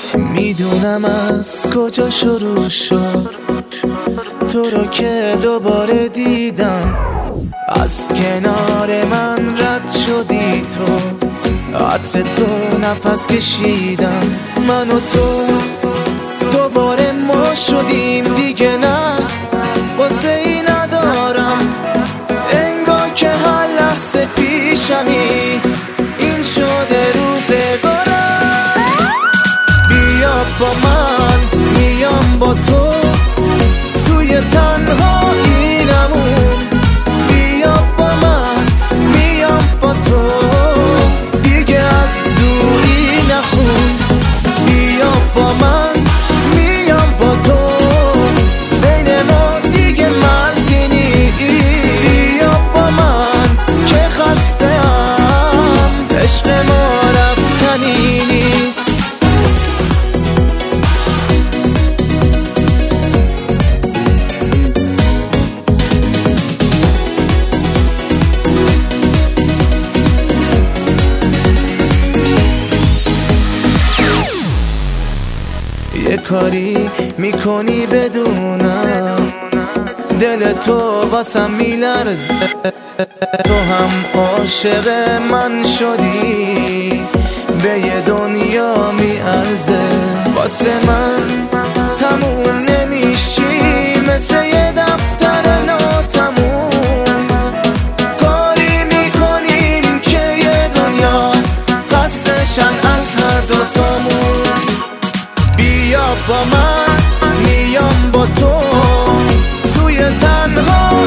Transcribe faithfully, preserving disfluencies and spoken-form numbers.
میدونم از کجا شروع شد تو رو که دوباره دیدم، از کنار من رد شدی تو، عطر تو نفس کشیدم، من و تو دوباره ما شدیم دیگه، نه واسه ای ندارم انگار که هر لحظه پیشمی، این شده روزگارم. بیا با من میام با تو توی تنهاییمون، بیا با من میام با تو دیگه از دوری نخون، بیا با من میام با تو بین ما دیگه مرزی نیست، بیا با من که خسته‌ام عشق ما رفتنی نیست. یه کاری میکنی بدونم دل تو واسم میلرزه، تو هم عاشق من شدی به یه دنیا میارزه، واسه من تموم نمیشی مثل یه دفتر ناتموم، کاری میکنیم که یه دنیا خستشن از هر دوتامون. بیا با من میام با تو توی تنها